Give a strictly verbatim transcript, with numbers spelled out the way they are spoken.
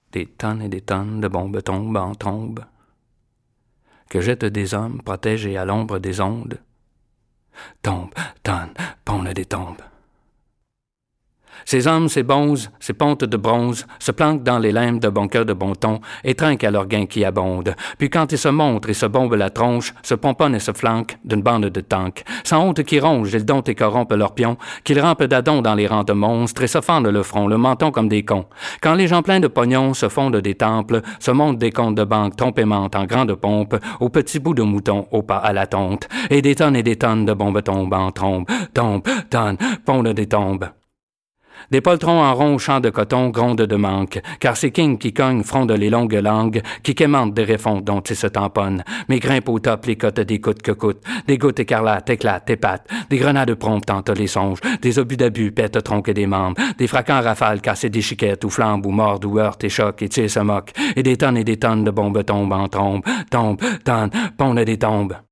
Des tonnes et des tonnes de bombes tombent en trombe, que jettent des hommes protégés à l'ombre des ondes. Tombent, tonnes, pondent des tombes. Ces hommes, ces bonzes, ces pontes de bronze, se planquent dans les limbes de bon cœur de bon ton et trinquent à leur gain qui abonde. Puis quand ils se montrent et se bombent la tronche, se pomponnent et se flanquent d'une bande de tanks. Sans honte qui ronge, ils domptent et corrompent leurs pions, qu'ils rampent d'adon dans les rangs de monstres et se fendent le front, le menton comme des cons. Quand les gens pleins de pognon se fondent des temples, se montent des comptes de banque trompément en grande pompe, aux petits bouts de mouton, au pas à la tonte, et des tonnes et des tonnes de bombes tombent en trombe, tombent, tonnes, pondent des tombes. Des poltrons en rond champs de coton grondent de manque, car ces kings qui cognent frondent les longues langues, qui quémentent des réfonds dont ils se tamponnent, mais grimpent au top les cotes des coûtes que coûtent, des gouttes écarlates éclatent, épatent, des grenades promptes tentent les songes, des obus d'abus pètent troncs et des membres, des fracassins en rafales cassent des chiquettes, ou flambent, ou mordent, ou heurtent et choquent, et tirent se moquent, et des tonnes et des tonnes de bombes tombent en trombe, tombent, tonnes, pondent des tombes.